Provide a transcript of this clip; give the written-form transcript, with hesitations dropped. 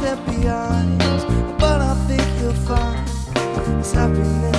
left behind. But I think you'll find this happiness